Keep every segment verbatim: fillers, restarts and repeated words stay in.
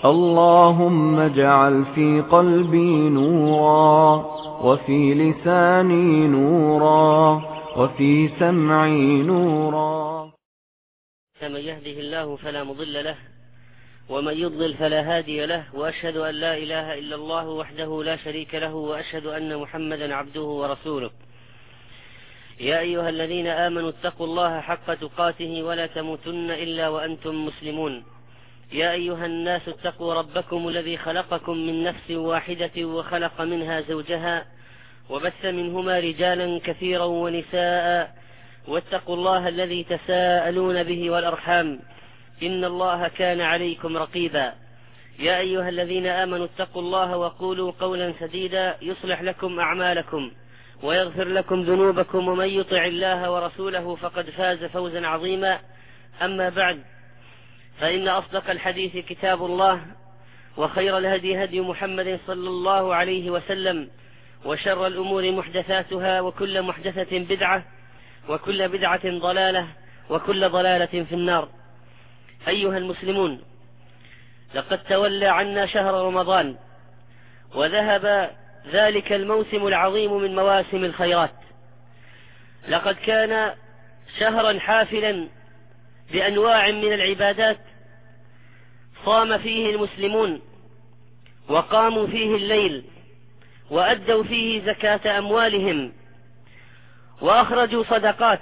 اللهم اجعل في قلبي نورا، وفي لساني نورا، وفي سمعي نورا. من يهده الله فلا مضل له، ومن يضلل فلا هادي له، وأشهد أن لا إله إلا الله وحده لا شريك له، وأشهد أن محمدا عبده ورسوله. يا أيها الذين آمنوا اتقوا الله حق تقاته ولا تموتن إلا وأنتم مسلمون. يا أيها الناس اتقوا ربكم الذي خلقكم من نفس واحدة وخلق منها زوجها وبث منهما رجالا كثيرا ونساء، واتقوا الله الذي تساءلون به والأرحام، إن الله كان عليكم رقيبا. يا أيها الذين آمنوا اتقوا الله وقولوا قولا سديدا يصلح لكم أعمالكم ويغفر لكم ذنوبكم، ومن يطع الله ورسوله فقد فاز فوزا عظيما. أما بعد، فإن أصدق الحديث كتاب الله، وخير الهدي هدي محمد صلى الله عليه وسلم، وشر الأمور محدثاتها، وكل محدثة بدعة، وكل بدعة ضلالة، وكل ضلالة في النار. أيها المسلمون، لقد تولى عنا شهر رمضان، وذهب ذلك الموسم العظيم من مواسم الخيرات. لقد كان شهرا حافلا بأنواع من العبادات، صام فيه المسلمون، وقاموا فيه الليل، وأدوا فيه زكاة أموالهم، وأخرجوا صدقات،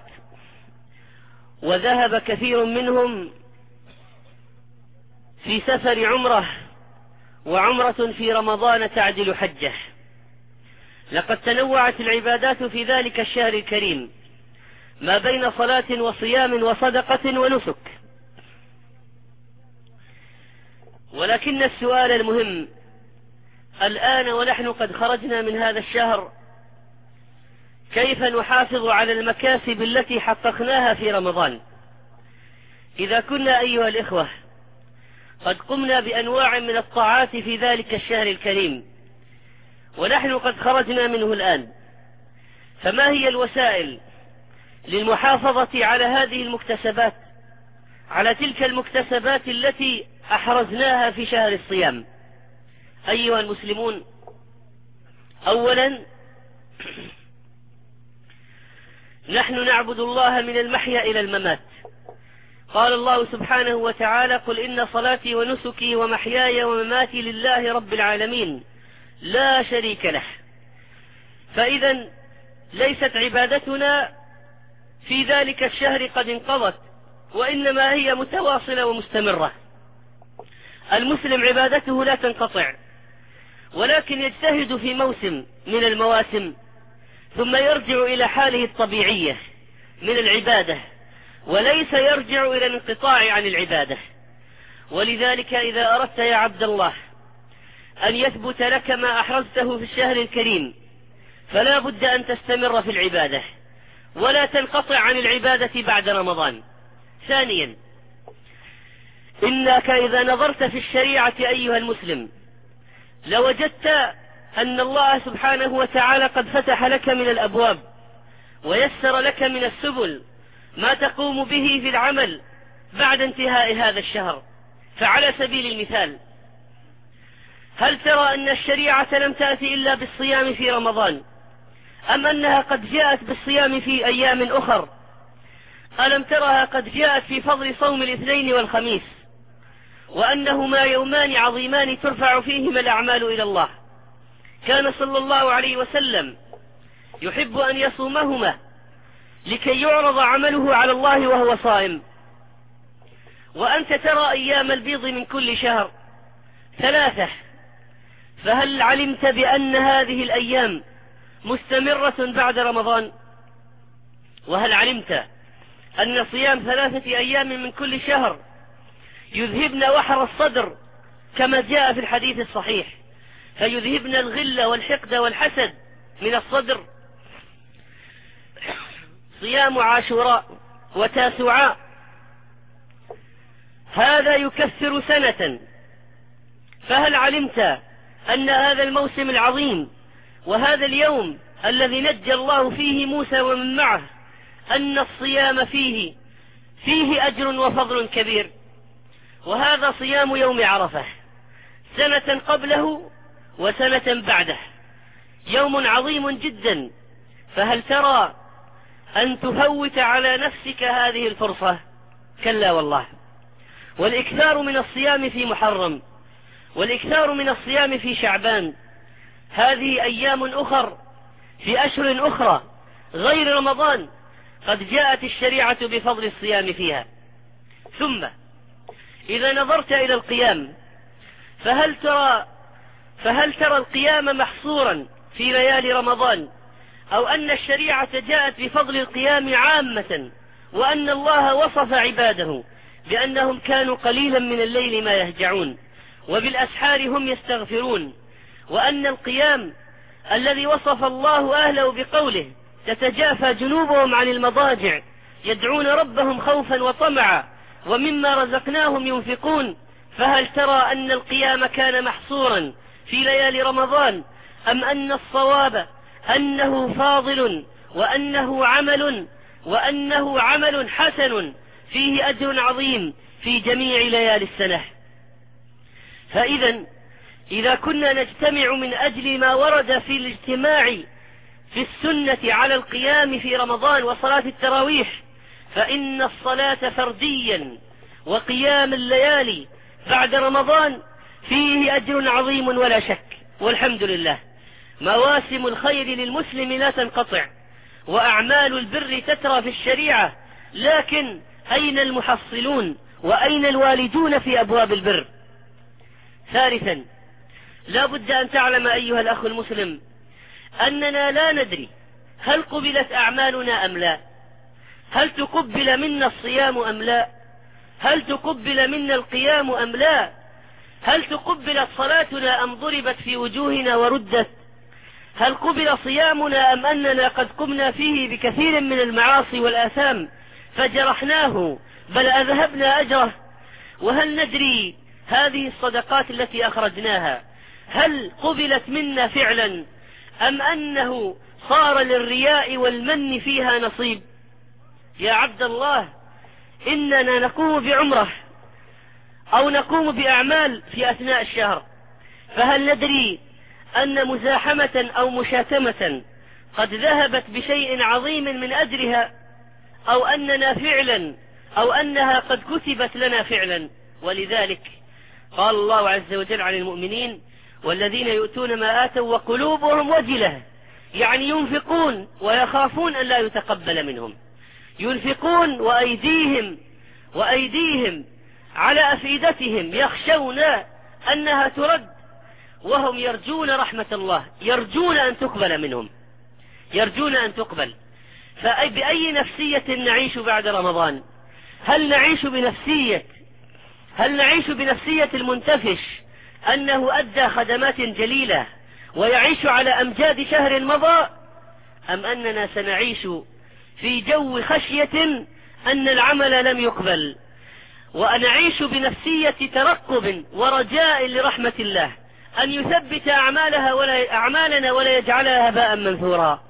وذهب كثير منهم في سفر عمره، وعمرة في رمضان تعدل حجه. لقد تنوعت العبادات في ذلك الشهر الكريم، ما بين صلاة وصيام وصدقة ونسك. ولكن السؤال المهم الآن ونحن قد خرجنا من هذا الشهر، كيف نحافظ على المكاسب التي حققناها في رمضان؟ إذا كنا أيها الإخوة قد قمنا بأنواع من الطاعات في ذلك الشهر الكريم، ونحن قد خرجنا منه الآن، فما هي الوسائل للمحافظة على هذه المكتسبات، على تلك المكتسبات التي أحرزناها في شهر الصيام؟ أيها المسلمون، أولا نحن نعبد الله من المحيا إلى الممات. قال الله سبحانه وتعالى: قل إن صلاتي ونسكي ومحياي ومماتي لله رب العالمين لا شريك له. فإذا ليست عبادتنا في ذلك الشهر قد انقضت، وإنما هي متواصلة ومستمرة. المسلم عبادته لا تنقطع، ولكن يجتهد في موسم من المواسم ثم يرجع إلى حاله الطبيعية من العبادة، وليس يرجع إلى الانقطاع عن العبادة. ولذلك إذا أردت يا عبد الله أن يثبت لك ما أحرزته في الشهر الكريم، فلا بد أن تستمر في العبادة ولا تنقطع عن العبادة بعد رمضان. ثانيا، إنك إذا نظرت في الشريعة أيها المسلم لوجدت أن الله سبحانه وتعالى قد فتح لك من الأبواب ويسر لك من السبل ما تقوم به في العمل بعد انتهاء هذا الشهر. فعلى سبيل المثال، هل ترى أن الشريعة لم تأتي إلا بالصيام في رمضان، أم أنها قد جاءت بالصيام في أيام أخر؟ ألم ترها قد جاءت في فضل صوم الاثنين والخميس، وأنهما يومان عظيمان ترفع فيهما الأعمال إلى الله؟ كان صلى الله عليه وسلم يحب أن يصومهما لكي يعرض عمله على الله وهو صائم. وأنت ترى أيام البيض من كل شهر ثلاثة، فهل علمت بأن هذه الأيام مستمرة بعد رمضان؟ وهل علمت أن صيام ثلاثة أيام من كل شهر يذهبن وحر الصدر كما جاء في الحديث الصحيح، فيذهبن الغل والحقد والحسد من الصدر؟ صيام عاشوراء وتاسوعاء هذا يكفر سنة. فهل علمت أن هذا الموسم العظيم وهذا اليوم الذي نجى الله فيه موسى ومن معه أن الصيام فيه فيه أجر وفضل كبير؟ وهذا صيام يوم عرفة. سنة قبله وسنة بعده، يوم عظيم جدا، فهل ترى أن تفوت على نفسك هذه الفرصة؟ كلا والله. والإكثار من الصيام في محرم، والإكثار من الصيام في شعبان، هذه أيام أخر في أشهر أخرى غير رمضان قد جاءت الشريعة بفضل الصيام فيها. ثم إذا نظرت إلى القيام، فهل ترى فهل ترى القيام محصورا في ليالي رمضان، أو أن الشريعة جاءت بفضل القيام عامة، وأن الله وصف عباده بأنهم كانوا قليلا من الليل ما يهجعون وبالأسحار هم يستغفرون، وأن القيام الذي وصف الله أهله بقوله تتجافى جنوبهم عن المضاجع يدعون ربهم خوفا وطمعا ومما رزقناهم ينفقون، فهل ترى أن القيام كان محصورا في ليالي رمضان، أم أن الصواب أنه فاضل وأنه عمل وأنه عمل حسن فيه أجر عظيم في جميع ليالي السنة؟ فإذا إذا كنا نجتمع من أجل ما ورد في الاجتماع في السنة على القيام في رمضان وصلاة التراويح، فإن الصلاة فرديا وقيام الليالي بعد رمضان فيه أجر عظيم ولا شك. والحمد لله، مواسم الخير للمسلم لا تنقطع، وأعمال البر تترى في الشريعة، لكن أين المحصلون وأين الوالدون في أبواب البر؟ ثالثا، لا بد أن تعلم أيها الأخ المسلم أننا لا ندري هل قبلت أعمالنا أم لا، هل تقبل منا الصيام أم لا، هل تقبل منا القيام أم لا، هل تقبلت صلاتنا أم ضربت في وجوهنا وردت، هل قبل صيامنا أم أننا قد قمنا فيه بكثير من المعاصي والآثام فجرحناه بل أذهبنا أجره، وهل ندري هذه الصدقات التي أخرجناها هل قبلت منا فعلا أم أنه صار للرياء والمن فيها نصيب؟ يا عبد الله، إننا نقوم بعمره أو نقوم بأعمال في أثناء الشهر، فهل ندري أن مزاحمة أو مشاتمة قد ذهبت بشيء عظيم من أجرها، أو أننا فعلا أو أنها قد كتبت لنا فعلا؟ ولذلك قال الله عز وجل عن المؤمنين: والذين يؤتون ما آتوا وقلوبهم وجلة، يعني ينفقون ويخافون أن لا يتقبل منهم، ينفقون وأيديهم وأيديهم على أفئدتهم يخشون أنها ترد، وهم يرجون رحمة الله، يرجون أن تقبل منهم، يرجون أن تقبل. فبأي نفسية نعيش بعد رمضان؟ هل نعيش بنفسية هل نعيش بنفسية المنتفش أنه أدى خدمات جليلة ويعيش على أمجاد شهر مضى، أم أننا سنعيش في جو خشية أن العمل لم يقبل، ونعيش بنفسية ترقب ورجاء لرحمة الله أن يثبت أعمالها ولا أعمالنا ولا يجعلها هباء منثورا؟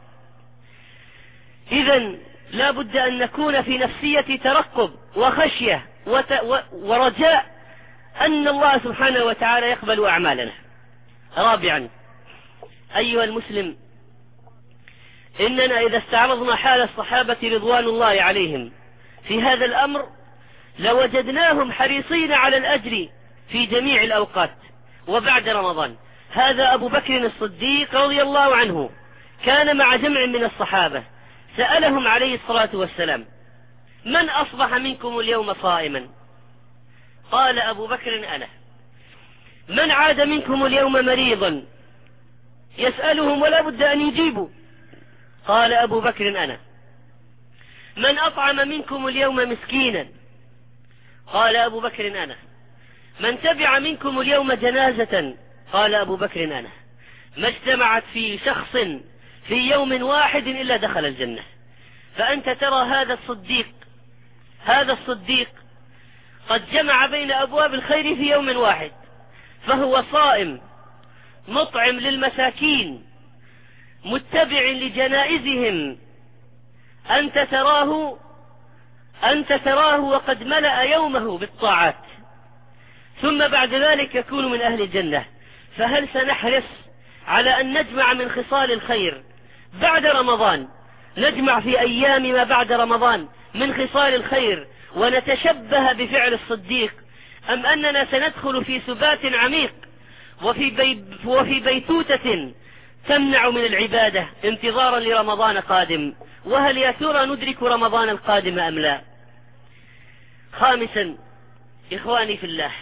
إذن لا بد أن نكون في نفسية ترقب وخشية وت... و... ورجاء أن الله سبحانه وتعالى يقبل أعمالنا. رابعا، أيها المسلم، إننا إذا استعرضنا حال الصحابة رضوان الله عليهم في هذا الأمر لوجدناهم حريصين على الأجر في جميع الأوقات وبعد رمضان. هذا أبو بكر الصديق رضي الله عنه كان مع جمع من الصحابة، سألهم عليه الصلاة والسلام: من أصبح منكم اليوم صائما؟ قال أبو بكر: أنا. من عاد منكم اليوم مريضا؟ يسألهم ولا بد أن يجيبوا. قال أبو بكر: أنا. من أطعم منكم اليوم مسكينا؟ قال أبو بكر: أنا. من تبع منكم اليوم جنازة؟ قال أبو بكر: أنا. ما اجتمعت في شخص في يوم واحد إلا دخل الجنة. فأنت ترى هذا الصديق هذا الصديق قد جمع بين أبواب الخير في يوم واحد، فهو صائم مطعم للمساكين متبع لجنائزهم. أنت تراه أنت تراه وقد ملأ يومه بالطاعات، ثم بعد ذلك يكون من أهل الجنة. فهل سنحرص على أن نجمع من خصال الخير بعد رمضان، نجمع في أيام ما بعد رمضان من خصال الخير ونتشبه بفعل الصديق، أم أننا سندخل في سبات عميق وفي, بي وفي بيتوتة تمنع من العبادة انتظارا لرمضان قادم؟ وهل يا ترى ندرك رمضان القادم أم لا؟ خامسا، إخواني في الله،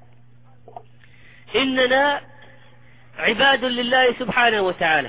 إننا عباد لله سبحانه وتعالى،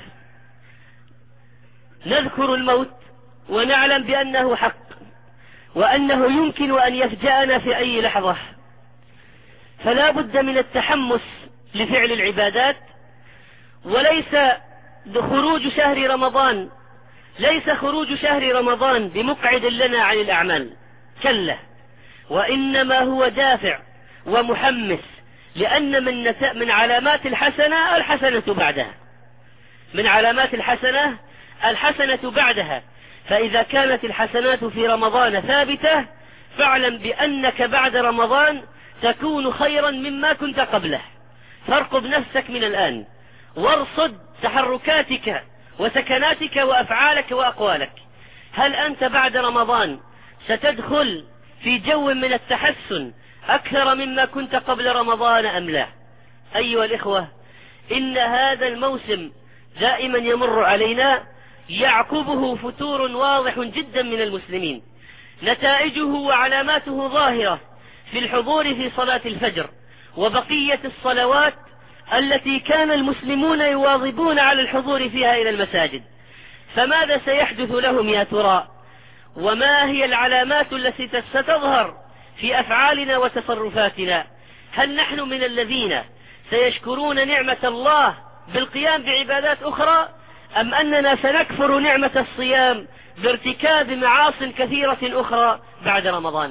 نذكر الموت ونعلم بأنه حق وأنه يمكن أن يفجأنا في أي لحظة، فلا بد من التحمس لفعل العبادات. وليس خروج شهر رمضان ليس خروج شهر رمضان بمقعد لنا عن الأعمال، كلا، وإنما هو دافع ومحمس، لأن من, نت... من علامات الحسنة الحسنة بعدها، من علامات الحسنة الحسنة بعدها. فإذا كانت الحسنات في رمضان ثابتة فاعلم بأنك بعد رمضان تكون خيرا مما كنت قبله. فارقب نفسك من الآن، وارصد تحركاتك وسكناتك وأفعالك وأقوالك. هل أنت بعد رمضان ستدخل في جو من التحسن أكثر مما كنت قبل رمضان أم لا؟ أيها الإخوة، إن هذا الموسم دائما يمر علينا يعقبه فتور واضح جدا من المسلمين، نتائجه وعلاماته ظاهرة في الحضور في صلاة الفجر وبقية الصلوات التي كان المسلمون يواظبون على الحضور فيها إلى المساجد. فماذا سيحدث لهم يا ترى؟ وما هي العلامات التي ستظهر في أفعالنا وتصرفاتنا؟ هل نحن من الذين سيشكرون نعمة الله بالقيام بعبادات أخرى، أم أننا سنكفر نعمة الصيام بارتكاب معاص كثيرة أخرى بعد رمضان؟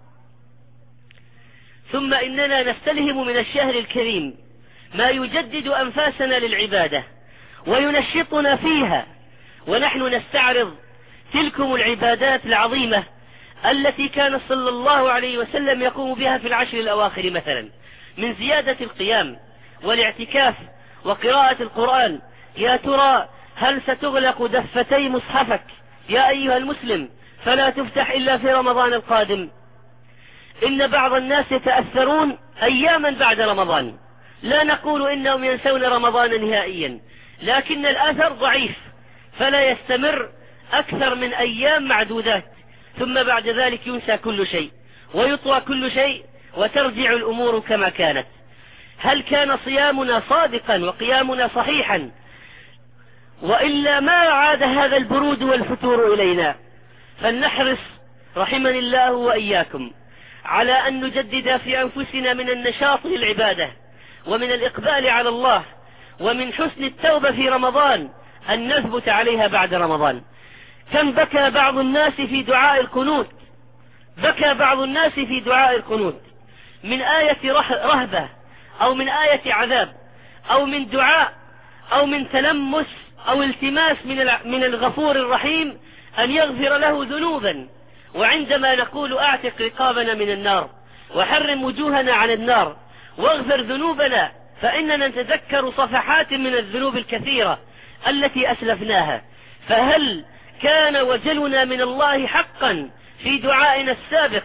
ثم إننا نستلهم من الشهر الكريم ما يجدد أنفاسنا للعبادة وينشطنا فيها، ونحن نستعرض تلكم العبادات العظيمة التي كان صلى الله عليه وسلم يقوم بها في العشر الأواخر، مثلا من زيادة القيام والاعتكاف وقراءة القرآن. يا ترى هل ستغلق دفتي مصحفك يا أيها المسلم فلا تفتح إلا في رمضان القادم؟ إن بعض الناس يتأثرون أياما بعد رمضان، لا نقول إنهم ينسون رمضان نهائيا، لكن الأثر ضعيف فلا يستمر أكثر من أيام معدودات، ثم بعد ذلك ينسى كل شيء ويطوى كل شيء وترجع الأمور كما كانت. هل كان صيامنا صادقا وقيامنا صحيحا؟ وإلا ما عاد هذا البرود والفتور إلينا. فلنحرص رحمني الله وإياكم على أن نجدد في أنفسنا من النشاط للعبادة ومن الإقبال على الله ومن حسن التوبة في رمضان أن نثبت عليها بعد رمضان. كم بكى بعض الناس في دعاء القنوت، بكى بعض الناس في دعاء القنوت من آية رهبة أو من آية عذاب أو من دعاء أو من تلمس أو التماس من الغفور الرحيم أن يغفر له ذنوبا. وعندما نقول أعتق رقابنا من النار وحرم وجوهنا عن النار واغفر ذنوبنا، فإننا نتذكر صفحات من الذنوب الكثيرة التي أسلفناها. فهل كان وجلنا من الله حقا في دعائنا السابق؟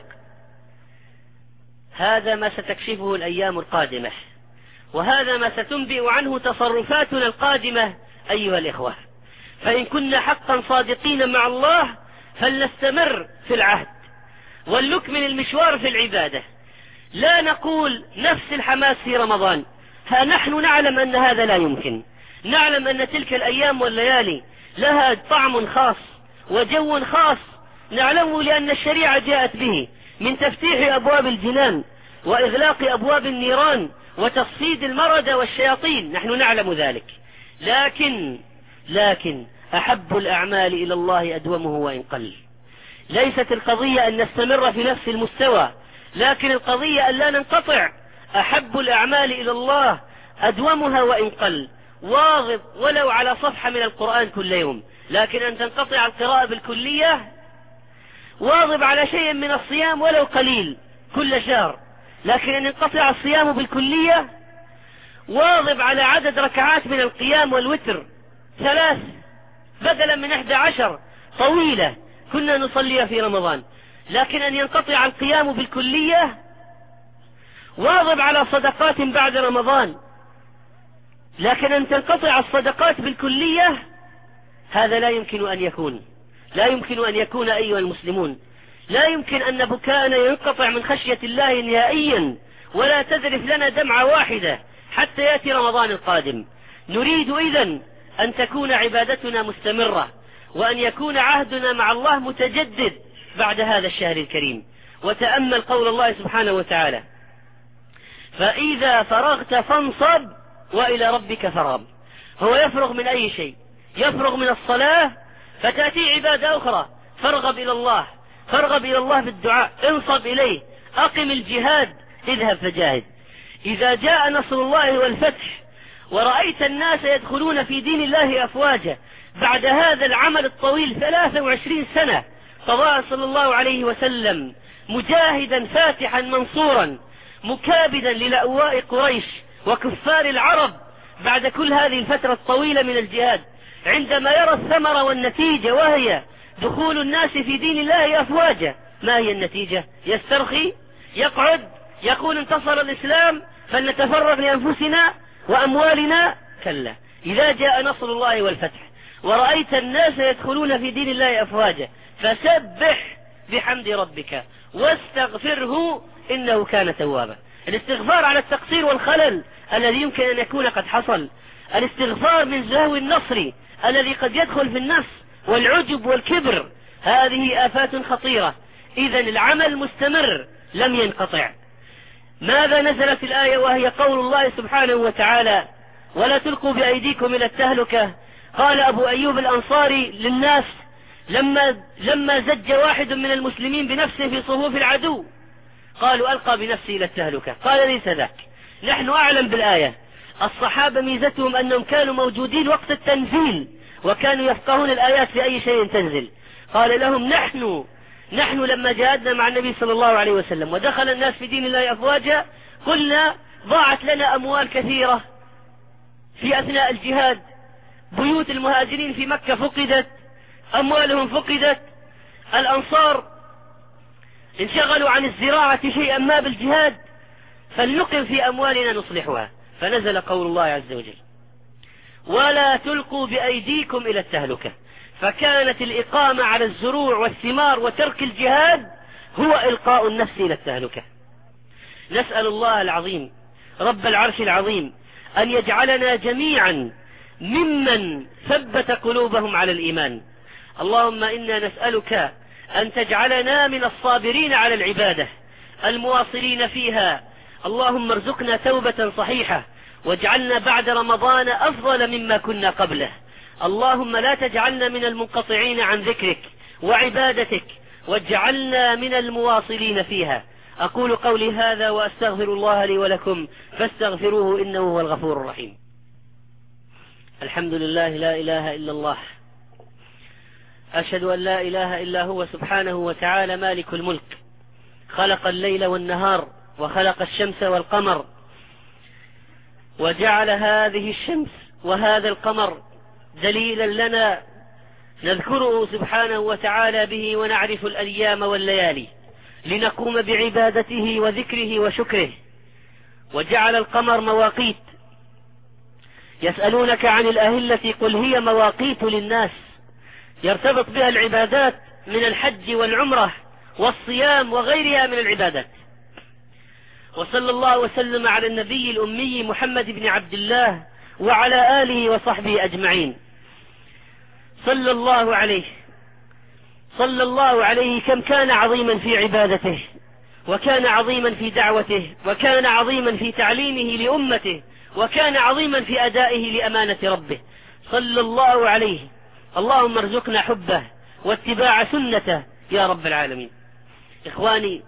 هذا ما ستكشفه الأيام القادمة، وهذا ما ستنبئ عنه تصرفاتنا القادمة أيها الإخوة. فإن كنا حقا صادقين مع الله فلنستمر في العهد ولنكمل المشوار في العبادة. لا نقول نفس الحماس في رمضان، ها نحن نعلم أن هذا لا يمكن، نعلم أن تلك الأيام والليالي لها طعم خاص وجو خاص نعلمه، لأن الشريعة جاءت به من تفتيح أبواب الجنان وإغلاق أبواب النيران وتصفيد المرضى والشياطين، نحن نعلم ذلك. لكن لكن أحب الأعمال إلى الله أدومه وإن قل. ليست القضية أن نستمر في نفس المستوى، لكن القضية أن لا ننقطع. أحب الأعمال إلى الله أدومها وإن قل. واظب ولو على صفحة من القرآن كل يوم، لكن أن تنقطع القراءة بالكلية. واظب على شيء من الصيام ولو قليل كل شهر، لكن أن ينقطع الصيام بالكلية، واظب على عدد ركعات من القيام والوتر ثلاث بدلا من احدى عشر طويلة كنا نصليها في رمضان. لكن أن ينقطع القيام بالكلية، واظب على صدقات بعد رمضان، لكن أن تنقطع الصدقات بالكلية هذا لا يمكن أن يكون، لا يمكن أن يكون أيها المسلمون. لا يمكن أن بكاءنا ينقطع من خشية الله نهائيا، ولا تذرف لنا دمعة واحدة حتى يأتي رمضان القادم. نريد إذن أن تكون عبادتنا مستمرة، وأن يكون عهدنا مع الله متجدد بعد هذا الشهر الكريم. وتأمل قول الله سبحانه وتعالى: فإذا فرغت فانصب وإلى ربك فارغب. هو يفرغ من أي شيء؟ يفرغ من الصلاة، فتأتي عبادة أخرى، فارغب إلى الله، فارغب إلى الله في الدعاء، انصب إليه، أقم الجهاد، اذهب فجاهد. إذا جاء نصر الله والفتح ورأيت الناس يدخلون في دين الله أفواجا بعد هذا العمل الطويل ثلاث وعشرين سنة قضاء صلى الله عليه وسلم مجاهدا فاتحا منصورا مكابدا للأواء قريش وكفار العرب، بعد كل هذه الفترة الطويلة من الجهاد، عندما يرى الثمرة والنتيجة وهي دخول الناس في دين الله أفواجا، ما هي النتيجة؟ يسترخي؟ يقعد؟ يقول انتصر الإسلام فلنتفرغ لأنفسنا وأموالنا؟ كلا. إذا جاء نصر الله والفتح ورأيت الناس يدخلون في دين الله أفواجا فسبح بحمد ربك واستغفره إنه كان توابا. الاستغفار على التقصير والخلل الذي يمكن أن يكون قد حصل، الاستغفار من زهو النصر الذي قد يدخل في النفس والعجب والكبر، هذه آفات خطيرة. إذن العمل مستمر لم ينقطع. ماذا نزلت الآية وهي قول الله سبحانه وتعالى: ولا تلقوا بأيديكم إلى التهلكة؟ قال أبو أيوب الأنصاري للناس لما, لما زج واحد من المسلمين بنفسه في صفوف العدو، قالوا ألقى بنفسه إلى التهلكة. قال ليس ذاك، نحن أعلم بالآية. الصحابة ميزتهم أنهم كانوا موجودين وقت التنزيل وكانوا يفقهون الآيات في أي شيء تنزل. قال لهم: نحن نحن لما جاهدنا مع النبي صلى الله عليه وسلم ودخل الناس في دين الله أفواجا قلنا ضاعت لنا أموال كثيرة في أثناء الجهاد، بيوت المهاجرين في مكة فقدت، أموالهم فقدت، الأنصار انشغلوا عن الزراعة شيئا ما بالجهاد، فلنقم في أموالنا نصلحها. فنزل قول الله عز وجل: ولا تلقوا بأيديكم إلى التهلكة. فكانت الإقامة على الزروع والثمار وترك الجهاد هو إلقاء النفس إلى التهلكة. نسأل الله العظيم رب العرش العظيم أن يجعلنا جميعا ممن ثبت قلوبهم على الإيمان. اللهم إنا نسألك أن تجعلنا من الصابرين على العبادة المواصلين فيها. اللهم ارزقنا توبة صحيحة واجعلنا بعد رمضان أفضل مما كنا قبله. اللهم لا تجعلنا من المنقطعين عن ذكرك وعبادتك، واجعلنا من المواصلين فيها. أقول قولي هذا وأستغفر الله لي ولكم فاستغفروه إنه هو الغفور الرحيم. الحمد لله، لا إله إلا الله، أشهد أن لا إله إلا هو سبحانه وتعالى مالك الملك، خلق الليل والنهار وخلق الشمس والقمر، وجعل هذه الشمس وهذا القمر دليلا لنا نذكره سبحانه وتعالى به ونعرف الأيام والليالي لنقوم بعبادته وذكره وشكره. وجعل القمر مواقيت. يسألونك عن الأهلة قل هي مواقيت للناس، يرتبط بها العبادات من الحج والعمرة والصيام وغيرها من العبادات. وصلى الله وسلم على النبي الأمي محمد بن عبد الله وعلى آله وصحبه أجمعين. صلى الله عليه صلى الله عليه كم كان عظيما في عبادته، وكان عظيما في دعوته، وكان عظيما في تعليمه لأمته، وكان عظيما في أدائه لأمانة ربه صلى الله عليه. اللهم ارزقنا حبه واتباع سنته يا رب العالمين. إخواني،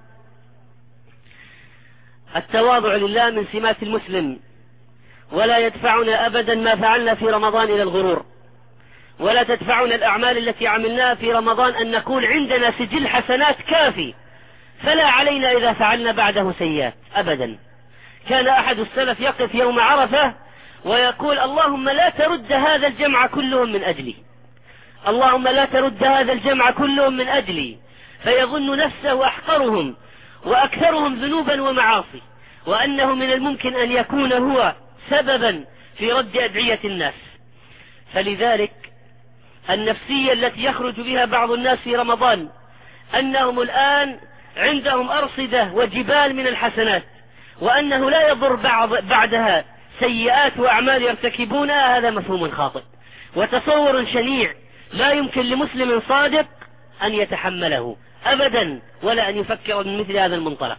التواضع لله من سمات المسلم، ولا يدفعنا أبدا ما فعلنا في رمضان إلى الغرور، ولا تدفعنا الأعمال التي عملناها في رمضان أن نكون عندنا سجل حسنات كافي فلا علينا إذا فعلنا بعده سيئات أبدا. كان أحد السلف يقف يوم عرفة ويقول اللهم لا ترد هذا الجمع كلهم من أجلي، اللهم لا ترد هذا الجمع كلهم من أجلي، فيظن نفسه أحقرهم وأكثرهم ذنوبا ومعاصي، وأنه من الممكن أن يكون هو سببا في رد أدعية الناس. فلذلك النفسية التي يخرج بها بعض الناس في رمضان أنهم الآن عندهم أرصدة وجبال من الحسنات، وأنه لا يضر بعض بعدها سيئات وأعمال يرتكبونها، هذا مفهوم خاطئ وتصور شنيع لا يمكن لمسلم صادق أن يتحمله أبدا، ولا أن يفكر من مثل هذا المنطلق.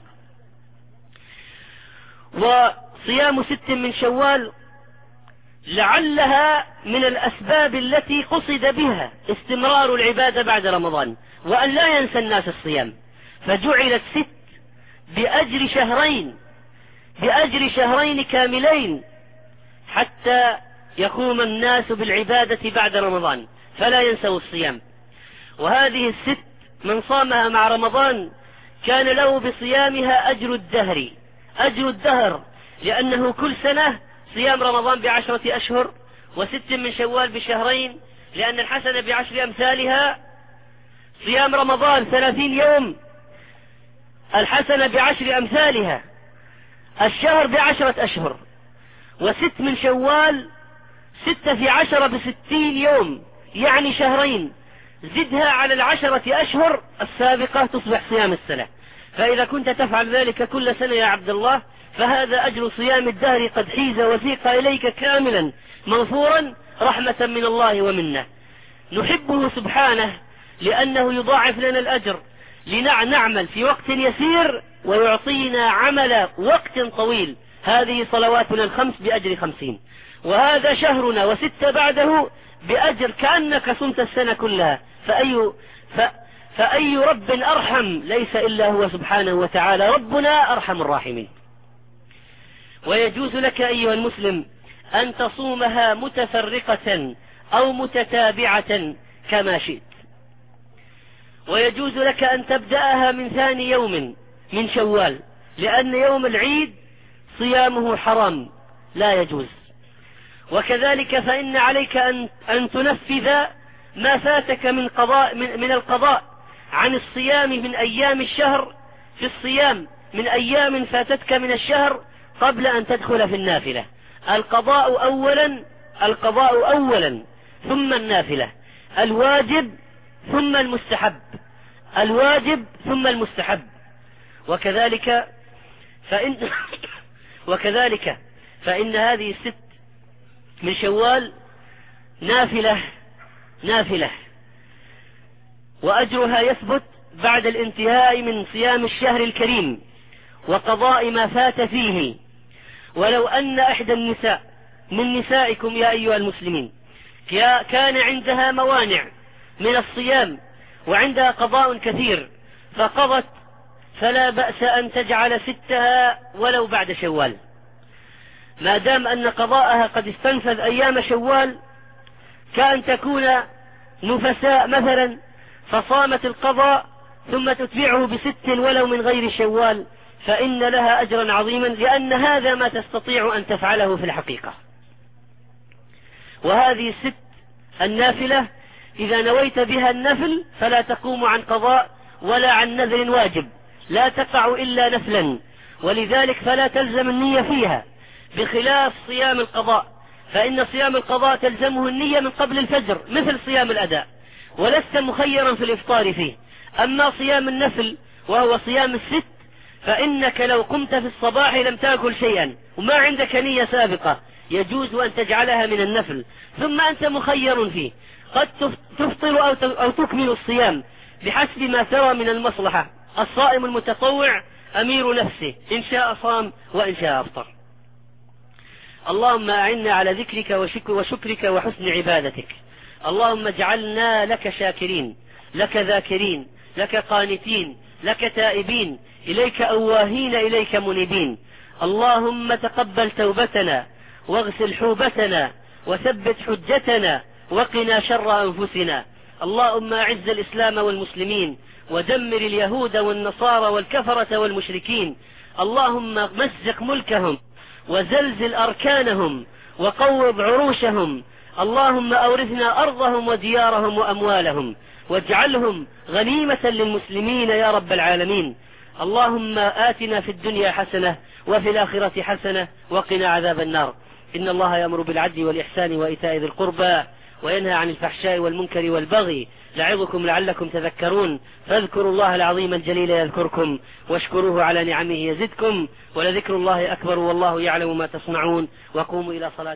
وصيام ست من شوال لعلها من الأسباب التي قصد بها استمرار العبادة بعد رمضان، وأن لا ينسى الناس الصيام، فجعلت ست بأجر شهرين بأجر شهرين كاملين حتى يقوم الناس بالعبادة بعد رمضان فلا ينسوا الصيام. وهذه الست من صامها مع رمضان كان له بصيامها أجر الدهر أجر الدهر لأنه كل سنة صيام رمضان بعشرة أشهر، وست من شوال بشهرين، لأن الحسنة بعشر أمثالها. صيام رمضان ثلاثين يوم، الحسنة بعشر أمثالها، الشهر بعشرة أشهر. وست من شوال ستة في عشرة بستين يوم، يعني شهرين، زدها على العشرة أشهر السابقة تصبح صيام السنة. فإذا كنت تفعل ذلك كل سنة يا عبد الله فهذا أجر صيام الدهر قد حيز وثيق إليك كاملا مغفورا رحمة من الله ومنا. نحبه سبحانه لأنه يضاعف لنا الأجر لنعمل في وقت يسير ويعطينا عمل وقت طويل. هذه صلواتنا الخمس بأجر خمسين، وهذا شهرنا وست بعده بأجر كأنك صمت السنة كلها. فأي, ف... فأي رب أرحم ليس إلا هو سبحانه وتعالى، ربنا أرحم الراحمين. ويجوز لك أيها المسلم أن تصومها متفرقة أو متتابعة كما شئت، ويجوز لك أن تبدأها من ثاني يوم من شوال، لأن يوم العيد صيامه حرام لا يجوز. وكذلك فإن عليك أن, أن تنفذ ما فاتك من, قضاء من, من القضاء عن الصيام من أيام الشهر في الصيام من أيام فاتتك من الشهر قبل أن تدخل في النافلة. القضاء أولا القضاء أولا ثم النافلة، الواجب ثم المستحب الواجب ثم المستحب. وكذلك فإن وكذلك فإن هذه الست من شوال نافلة نافلة وأجرها يثبت بعد الانتهاء من صيام الشهر الكريم وقضاء ما فات فيه. ولو أن إحدى النساء من نسائكم يا أيها المسلمين كان عندها موانع من الصيام وعندها قضاء كثير فقضت، فلا بأس أن تجعل ستها ولو بعد شوال، ما دام أن قضاءها قد استنفذ أيام شوال، كأن تكون نفساء مثلا فصامت القضاء ثم تتبعه بست ولو من غير شوال، فإن لها أجرا عظيما، لأن هذا ما تستطيع أن تفعله في الحقيقة. وهذه الست النافلة إذا نويت بها النفل فلا تقوم عن قضاء ولا عن نذر واجب، لا تقع إلا نفلا، ولذلك فلا تلزم النية فيها، بخلاف صيام القضاء، فإن صيام القضاء تلزمه النية من قبل الفجر مثل صيام الأداء، ولست مخيرا في الإفطار فيه. أما صيام النفل وهو صيام الست فإنك لو قمت في الصباح لم تأكل شيئا وما عندك نية سابقة يجوز أن تجعلها من النفل، ثم أنت مخير فيه، قد تفطر أو تكمل الصيام بحسب ما ترى من المصلحة. الصائم المتطوع أمير نفسه، إن شاء صام وإن شاء أفطر. اللهم أعنا على ذكرك وشكرك وحسن عبادتك. اللهم اجعلنا لك شاكرين، لك ذاكرين، لك قانتين، لك تائبين، إليك أواهين، إليك منيبين. اللهم تقبل توبتنا واغسل حوبتنا وثبت حجتنا وقنا شر أنفسنا. اللهم أعز الإسلام والمسلمين ودمر اليهود والنصارى والكفرة والمشركين. اللهم مزق ملكهم وزلزل أركانهم وقوض عروشهم. اللهم أورثنا أرضهم وديارهم وأموالهم واجعلهم غنيمة للمسلمين يا رب العالمين. اللهم آتنا في الدنيا حسنة وفي الآخرة حسنة وقنا عذاب النار. إن الله يأمر بالعدل والإحسان وإيتاء ذي القربى وينهى عن الفحشاء والمنكر والبغي يعظكم لعلكم تذكرون. فاذكروا الله العظيم الجليل يذكركم واشكروه على نعمه يزدكم ولذكر الله أكبر والله يعلم ما تصنعون. وقوموا إلى صلاة